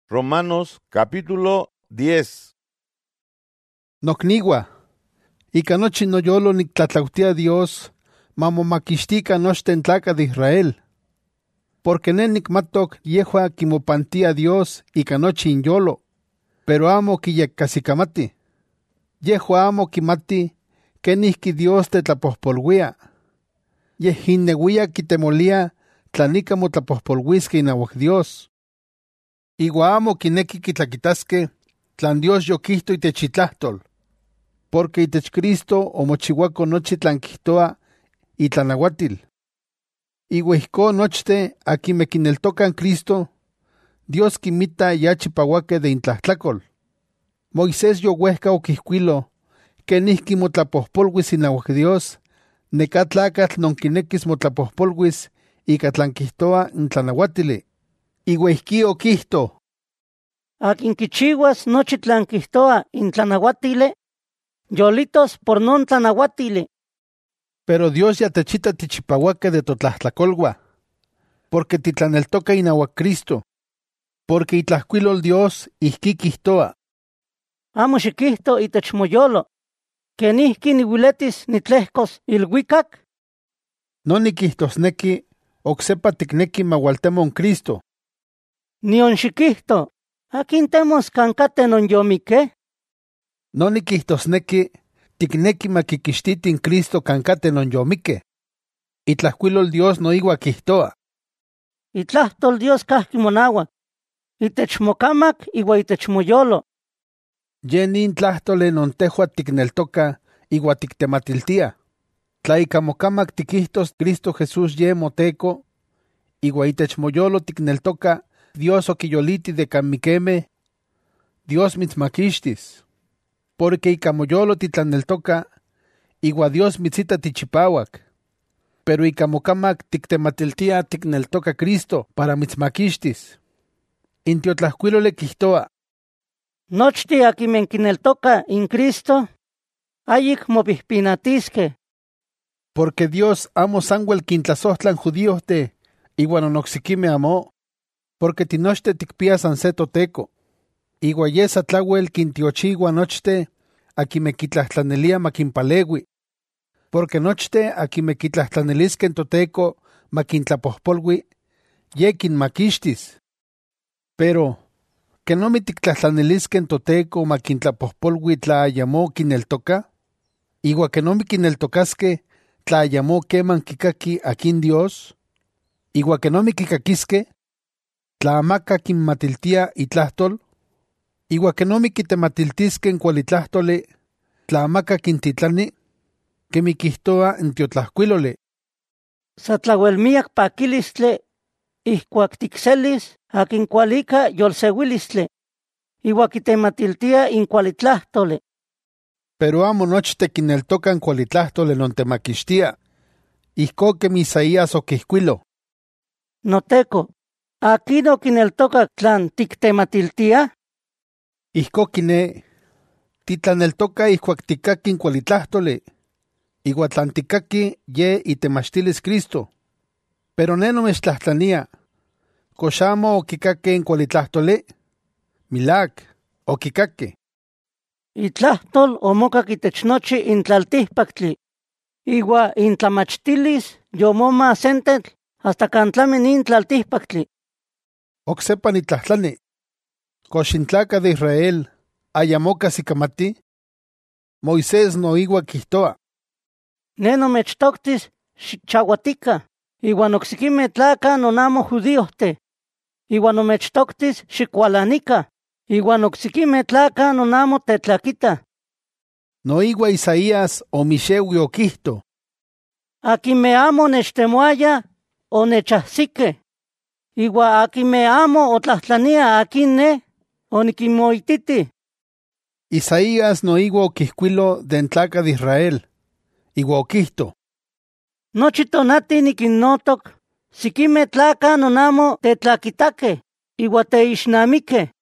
Romanos capítulo 10. Nocnigua, ika nochi noyolo nictlatlautia Dios, mamomaquixtica nochten tlaca de Israel. Porque ne nicmatok yehua quimopantia Dios ika nochi inyolo, pero amo quiyecasicamati. Yehua amo quimati, kenihki Dios tetlapohpolhuia. Yehinneuia quitemolia, tlanica motlapohpolhuisque inauac Dios. Igua amo quineki quitlaquitasque, tlan Dios yoquihto itech itlahtol, porque itech Cristo omochihuaco nochi tlan quihtoa itlanauatil. Igua ihco nochte aquime quineltocan Cristo, Dios quimita ya chipauaque de intlahtlacol. Moisés yohuehca oquihcuilo, kenihki motlapohpolhuis inauac Dios, neca tlacatl non quinequis motlapohpolhuis ica tlan quihtoa intlanauatili. Igua ihqui oquihto: Aquin quichiuas nochi tlan quihtoa intlanauatili, yolitos por non tlanauatili. Pero Dios ya techita tichipauaque de totlahtlacolgua, porque titlaneltoca inauac Cristo, porque itlahcuilol Dios ihqui quihtoa: Amo xiquihto itech moyolo, kenihki niuiletis nitlehcos ilhuicac. No niquihtosnequi ocsepa ticnequi maualtemon Cristo. Nion xiquihto, aquin temos cancate non yomique. No niquihtosnequi ticnequi maquiquixtitin Cristo cancate non yomique. Itlahcuilol Dios no igua quihtoa: Itlahtol Dios cahqui monauac, itech mocamac igua itech moyolo. Ye nin tlahtole non tehua ticneltoca igua tictematiltia. Tla ica mocamac tiquihtos Cristo Jesús ye moteco, igua itech moyolo ticneltoca Dios oquiyoliti de cammiqueme, Dios mitzmaquixtis. Porque ica moyolo titlaneltoca, igua Dios mitzita tichipauac. Pero ica mocamac tictematiltia ticneltoca Cristo para mitzmaquixtis. Intiotlahcuilole quihtoa: Nochti aquimen quineltoca in Cristo, ayic mopihpinatisque. Porque Dios amo sanguel quintlasohtlan judíos de, igua nonoxiquime amo, porque tinochte ticpias anse toteco. Igua yesa tlauel quintiochigua nochte, aquime quitlahtlanelia maquimpalewi. Porque nochte aquime quitlahtlanelisque toteco maquintlapohpolwi, ye quinmaquixtis. Pero, que no me tictlahtlanelisque toteco maquintlapohpolwi tla ayamo quineltoca, igua que no me quineltocasque tla ayamo queman quicaqui aquin Dios, igua que no me quicaquisque, tla amaca quinmatiltia itlahtol, igua que no me quitematiltisque en cualitlahtole, tla amaca quintitlani, que mi quihtoa en tiotlahcuilole. Satlauelmiac paquilistle, ihcuac ticselis, aquin cualica yolseuilistle, igua quitematiltia in cualitlahtole. Pero amo nochte quineltocan cualitlahtole non temaquixtia, ihco que mi Isaías oquihcuilo: Noteco, aquino quineltoca tlan tictematiltia. Ihco quine, titlaneltoca ihcuac ticaqui cualitlahtole, igua tlan ticaqui ye itemaxtilis Cristo. Pero ne nomechtlahtlania, coxamo oquicaqui en cualitlahtole? Milac, oquicaqui. Itlahtol omocac itech nochi intlaltihpactli, igua intlamachtilis yomoma sentetl hasta cantlamen intlaltihpactli. Ocsepa nitlahtlani, coxintlaca de Israel, ayamoca sicamati? Moisés no igua quihtoa: Ne nomechtoctis xicchahuatica, igua noxiquime tlaca nonamo judíote, igua nomechtoctis xicualanica, igua noxiquime tlaca nonamo tetlaquita. No igua Isaías o Mixeui oquihto: Aquime amo nechtemoaya o nechahsique, igua aquime amo otlahtlanía aquin ne o niquimoititi. Isaías no igua oquihcuilo den tlaca de Israel, igua oquihto: Nochi tonati niquinnotoc, siquime tlaca nonamo tetlaquitaque, igua teixnamique.